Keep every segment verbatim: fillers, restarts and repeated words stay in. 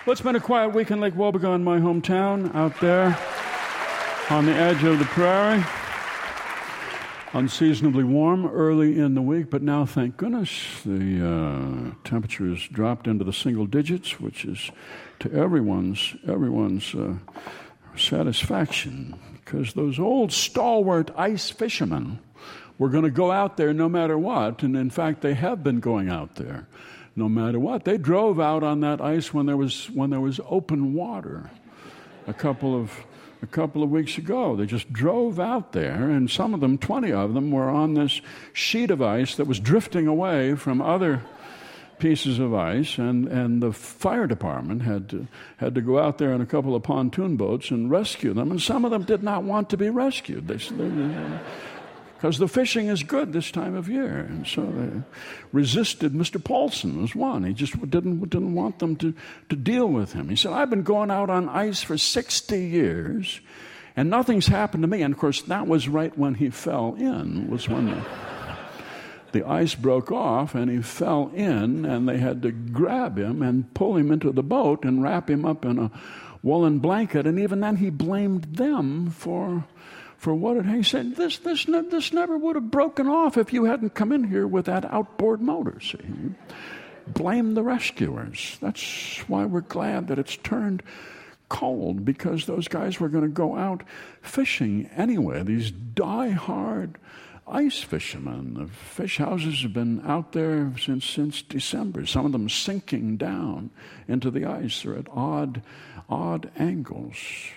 Well, it's been a quiet week in Lake Wobegon, my hometown, out there on the edge of the prairie. Unseasonably warm early in the week, but now, thank goodness, the uh, temperature has dropped into the single digits, which is to everyone's everyone's uh, satisfaction, because those old stalwart ice fishermen were going to go out there no matter what, and in fact, they have been going out there no matter what. They drove out on that ice when there was when there was open water a couple of a couple of weeks ago. They just drove out there, and some of them, twenty of them, were on this sheet of ice that was drifting away from other pieces of ice, and, and the fire department had to had to go out there in a couple of pontoon boats and rescue them, and some of them did not want to be rescued. They, they, because the fishing is good this time of year. And so they resisted. Mister Paulson was one. He just didn't didn't want them to, to deal with him. He said, I've been going out on ice for sixty years, and nothing's happened to me. And, of course, that was right when he fell in, was when the, the ice broke off, and he fell in, and they had to grab him and pull him into the boat and wrap him up in a woolen blanket. And even then he blamed them for... For what it, he said, this this ne- this never would have broken off if you hadn't come in here with that outboard motor. See, blame the rescuers. That's why we're glad that it's turned cold, because those guys were going to go out fishing anyway. These die-hard ice fishermen. The fish houses have been out there since since December. Some of them sinking down into the ice or at odd odd angles.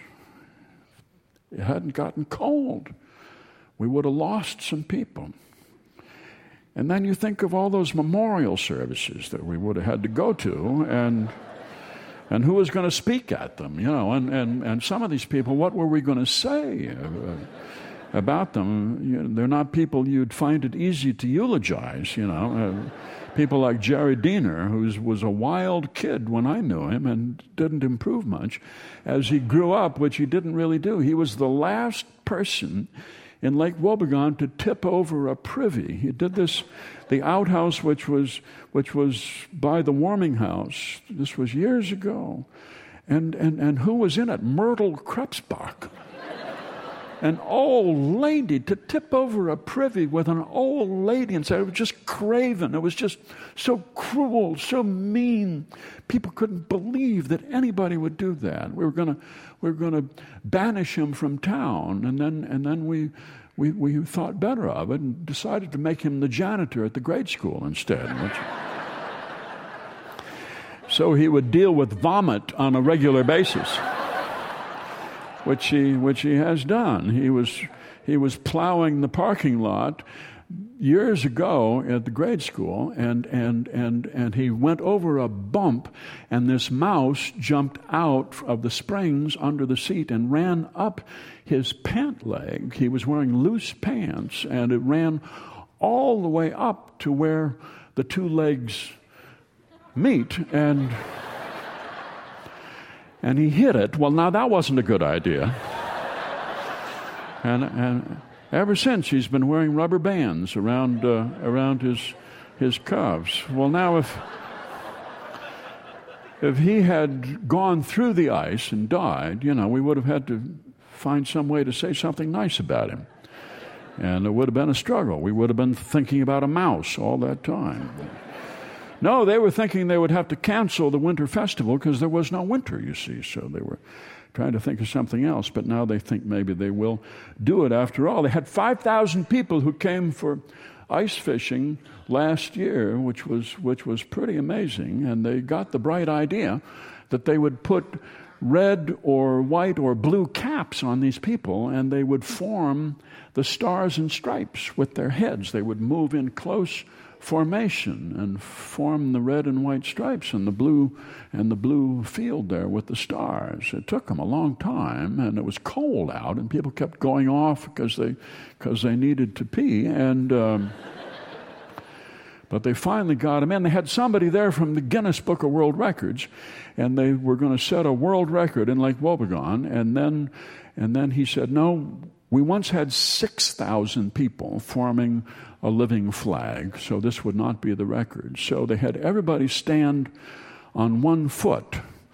It hadn't gotten cold, we would have lost some people. And then you think of all those memorial services that we would have had to go to, and and who was going to speak at them, you know, and, and, and some of these people, what were we going to say uh, about them? You know, they're not people you'd find it easy to eulogize, you know. Uh, people like Jerry Diener, who was a wild kid when I knew him and didn't improve much as he grew up, which he didn't really do. He was the last person in Lake Wobegon to tip over a privy. He did this, the outhouse, which was which was by the warming house. This was years ago. And, and, and who was in it? Myrtle Krebsbach. An old lady to tip over a privy with an old lady and say it was just craven. It was just so cruel, so mean. People couldn't believe that anybody would do that. We were gonna we were gonna banish him from town, and then and then we we we thought better of it and decided to make him the janitor at the grade school instead. Which, so he would deal with vomit on a regular basis. Which he which he has done. He was he was plowing the parking lot years ago at the grade school, and and and and he went over a bump, and this mouse jumped out of the springs under the seat and ran up his pant leg. He was wearing loose pants, and it ran all the way up to where the two legs meet, and. And he hit it. Well, now that wasn't a good idea. And and ever since he's been wearing rubber bands around uh, around his his calves. Well, now if if he had gone through the ice and died, you know, we would have had to find some way to say something nice about him. And it would have been a struggle. We would have been thinking about a mouse all that time. No, they were thinking they would have to cancel the winter festival because there was no winter, you see. So they were trying to think of something else. But now they think maybe they will do it after all. They had five thousand people who came for ice fishing last year, which was which was pretty amazing. And they got the bright idea that they would put red or white or blue caps on these people, and they would form the stars and stripes with their heads. They would move in close formation and form the red and white stripes and the blue and the blue field there with the stars. It took them a long time, and it was cold out, and people kept going off because they because they needed to pee. And um, but they finally got them in. They had somebody there from the Guinness Book of World Records, and they were going to set a world record in Lake Wobegon. And then and then he said, "No, we once had six thousand people forming a living flag, so this would not be the record." So they had everybody stand on one foot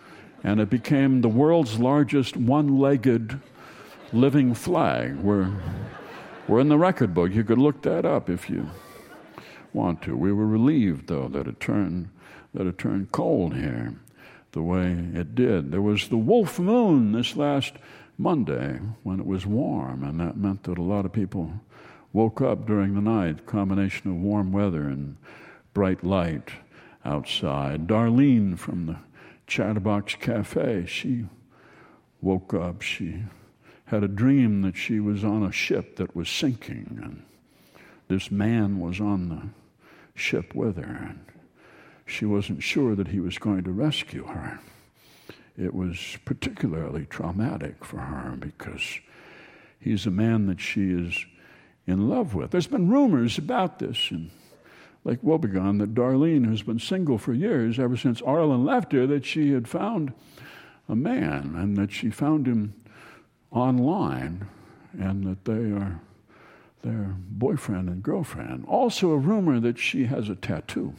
And it became the world's largest one-legged living flag. We're, we're in the record book. You could look that up if you want to. We were relieved, though, that it turned that it turned cold here the way it did. There was the wolf moon this last Monday when it was warm, and that meant that a lot of people woke up during the night, combination of warm weather and bright light outside. Darlene from the Chatterbox Cafe, she woke up. She had a dream that she was on a ship that was sinking, and this man was on the ship with her, and she wasn't sure that he was going to rescue her. It was particularly traumatic for her because he's a man that she is in love with. There's been rumors about this in Lake Wobegon that Darlene, who's been single for years, ever since Arlen left her, that she had found a man and that she found him online and that they are their boyfriend and girlfriend. Also a rumor that she has a tattoo.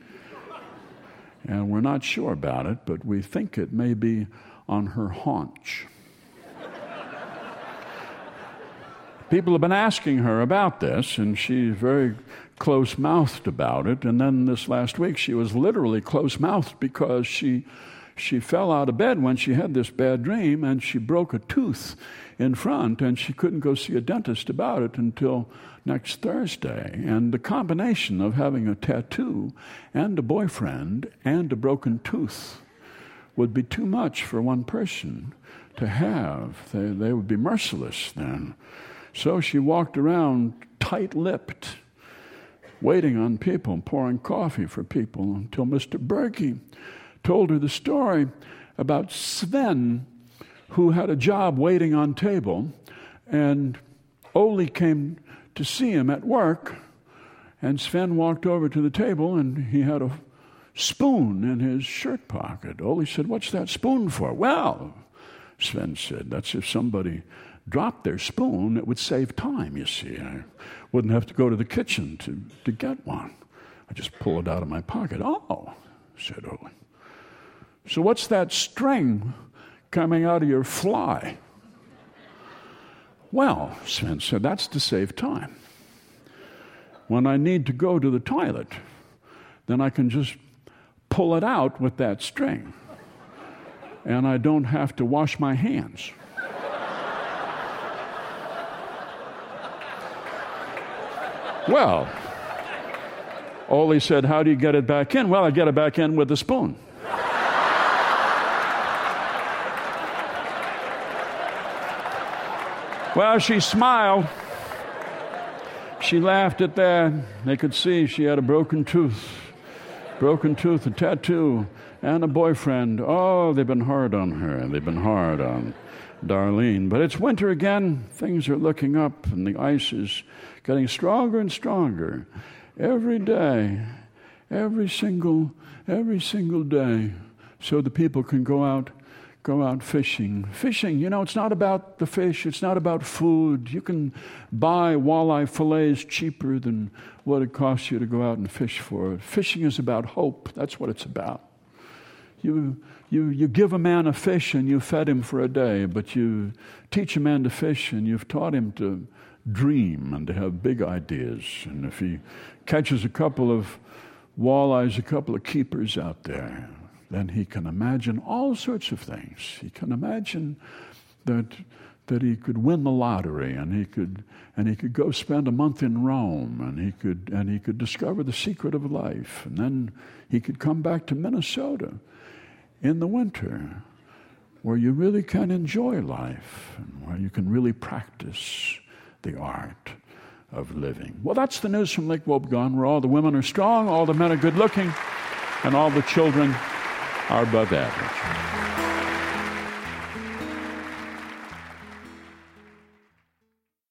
And we're not sure about it, but we think it may be on her haunch. People have been asking her about this, and she's very close-mouthed about it. And then this last week, she was literally close-mouthed because she she fell out of bed when she had this bad dream, and she broke a tooth in front, and she couldn't go see a dentist about it until next Thursday. And the combination of having a tattoo and a boyfriend and a broken tooth would be too much for one person to have. They, they would be merciless then. So she walked around tight-lipped, waiting on people, pouring coffee for people, until Mister Berkey told her the story about Sven, who had a job waiting on table, and Oli came to see him at work, and Sven walked over to the table, and he had a spoon in his shirt pocket. Oli said, "What's that spoon for?" "Well," Sven said, "that's if somebody dropped their spoon, it would save time, you see. I wouldn't have to go to the kitchen to, to get one. I just pull it out of my pocket." "Oh," said Oli. "So what's that string coming out of your fly?" "Well," Sven said, "that's to save time. When I need to go to the toilet, then I can just pull it out with that string, and I don't have to wash my hands." Well, Oli said, "How do you get it back in?" "Well, I get it back in with a spoon." Well, she smiled. She laughed at that. They could see she had a broken tooth. Broken tooth, a tattoo, and a boyfriend. Oh, they've been hard on her. They've been hard on Darlene. But it's winter again. Things are looking up, and the ice is getting stronger and stronger every day, every single, every single day, so the people can go out Go out fishing. Fishing, you know, it's not about the fish. It's not about food. You can buy walleye fillets cheaper than what it costs you to go out and fish for it. Fishing is about hope. That's what it's about. You, you, you give a man a fish and you fed him for a day, but you teach a man to fish and you've taught him to dream and to have big ideas. And if he catches a couple of walleyes, a couple of keepers out there, then he can imagine all sorts of things. He can imagine that that he could win the lottery, and he could and he could go spend a month in Rome, and he could and he could discover the secret of life, and then he could come back to Minnesota in the winter, where you really can enjoy life and where you can really practice the art of living. Well, that's the news from Lake Wobegon, where all the women are strong, all the men are good looking, and all the children are above average.